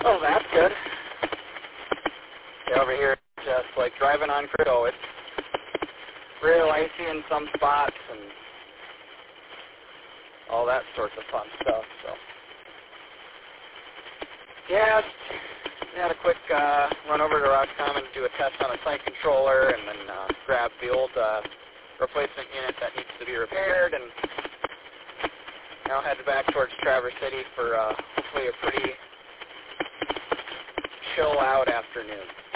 Well, that's good. Yeah, over here, it's just like driving on Cristo. It's real icy in some spots and all that sorts of fun stuff. So, yeah, had a quick run over to Roxcom and do a test on a site controller, and then grab the old replacement unit that needs to be repaired, and now headed back towards Traverse City for hopefully a pretty chill out afternoon.